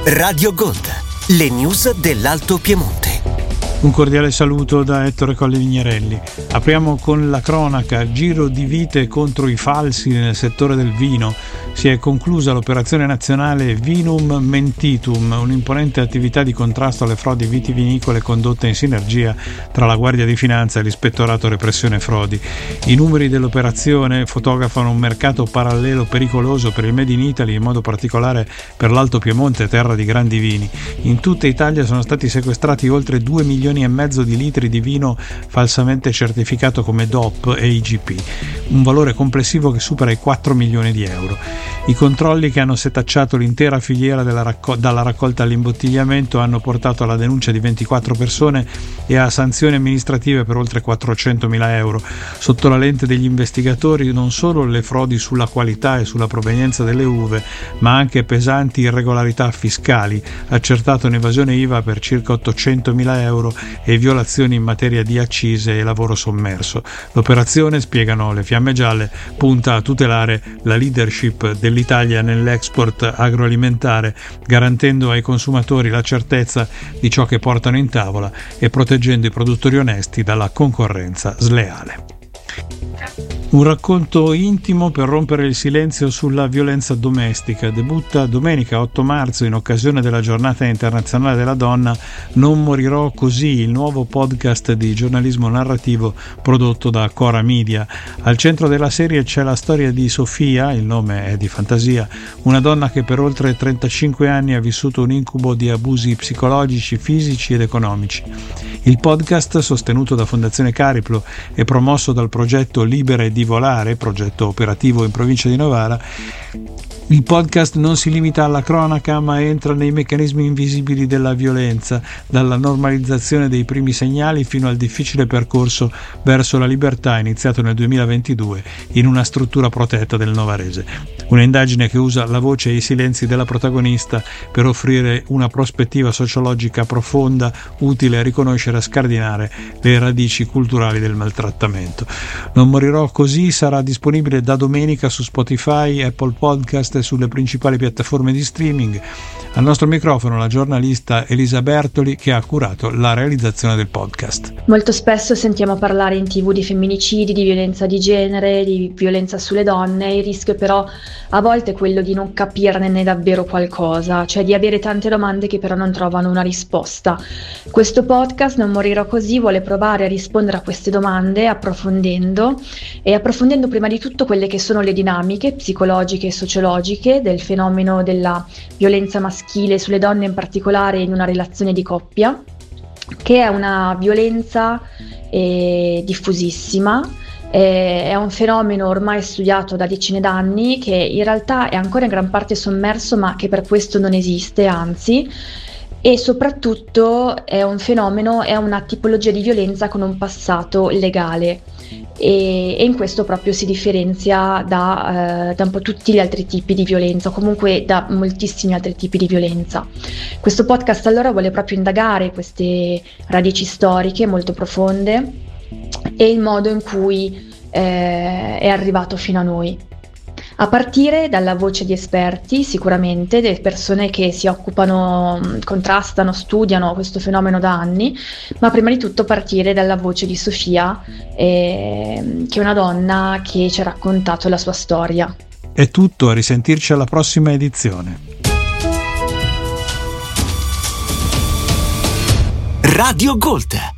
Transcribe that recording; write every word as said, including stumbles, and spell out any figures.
Radio Gold, le news dell'Alto Piemonte. Un cordiale saluto da Ettore Colli Vignerelli. Apriamo con la cronaca. Giro di vite contro i falsi nel settore del vino. Si è conclusa l'operazione nazionale Vinum Mentitum, un'imponente attività di contrasto alle frodi vitivinicole condotta in sinergia tra la Guardia di Finanza e l'Ispettorato Repressione Frodi. I numeri dell'operazione fotografano un mercato parallelo pericoloso per il Made in Italy, in modo particolare per l'Alto Piemonte, terra di grandi vini. In tutta Italia sono stati sequestrati oltre due milioni e mezzo di litri di vino falsamente certificato come D O P e I G P, un valore complessivo che supera i quattro milioni di euro. I controlli che hanno setacciato l'intera filiera della racco- dalla raccolta all'imbottigliamento hanno portato alla denuncia di ventiquattro persone e a sanzioni amministrative per oltre quattrocentomila euro. Sotto la lente degli investigatori non solo le frodi sulla qualità e sulla provenienza delle uve, ma anche pesanti irregolarità fiscali, accertato un'evasione I V A per circa ottocentomila euro e violazioni in materia di accise e lavoro sommerso. L'operazione, spiegano le Fiamme Gialle, punta a tutelare la leadership dell'Italia nell'export agroalimentare, garantendo ai consumatori la certezza di ciò che portano in tavola e proteggendo i produttori onesti dalla concorrenza sleale. Un racconto intimo per rompere il silenzio sulla violenza domestica. Debutta domenica otto marzo, in occasione della Giornata Internazionale della Donna, Non morirò così, il nuovo podcast di giornalismo narrativo prodotto da Cora Media. Al centro della serie c'è la storia di Sofia, il nome è di fantasia, una donna che per oltre trentacinque anni ha vissuto un incubo di abusi psicologici, fisici ed economici. Il podcast, sostenuto da Fondazione Cariplo e promosso dal progetto Libera e di Volare, progetto operativo in provincia di Novara, il podcast non si limita alla cronaca, ma entra nei meccanismi invisibili della violenza, dalla normalizzazione dei primi segnali fino al difficile percorso verso la libertà iniziato nel duemilaventidue in una struttura protetta del Novarese. Un'indagine che usa la voce e i silenzi della protagonista per offrire una prospettiva sociologica profonda, utile a riconoscere e a scardinare le radici culturali del maltrattamento. Non morirò così sarà disponibile da domenica su Spotify, Apple Podcast e sulle principali piattaforme di streaming. Al nostro microfono la giornalista Elisa Bertoli, che ha curato la realizzazione del podcast. Molto spesso sentiamo parlare in tv di femminicidi, di violenza di genere, di violenza sulle donne. Il rischio però a volte è quello di non capirne davvero qualcosa, cioè di avere tante domande che però non trovano una risposta. Questo podcast, Non morirò così, vuole provare a rispondere a queste domande approfondendo e approfondendo prima di tutto quelle che sono le dinamiche psicologiche e sociologiche del fenomeno della violenza maschile sulle donne, in particolare in una relazione di coppia, che è una violenza eh, diffusissima. È un fenomeno ormai studiato da decine d'anni, che in realtà è ancora in gran parte sommerso, ma che per questo non esiste, anzi, e soprattutto è un fenomeno, è una tipologia di violenza con un passato legale e, e in questo proprio si differenzia da, eh, da un po' tutti gli altri tipi di violenza, o comunque da moltissimi altri tipi di violenza. Questo podcast allora vuole proprio indagare queste radici storiche molto profonde e il modo in cui eh, è arrivato fino a noi, a partire dalla voce di esperti, sicuramente delle persone che si occupano, contrastano, studiano questo fenomeno da anni, ma prima di tutto partire dalla voce di Sofia, eh, che è una donna che ci ha raccontato la sua storia. È tutto, a risentirci alla prossima edizione. Radio Gold,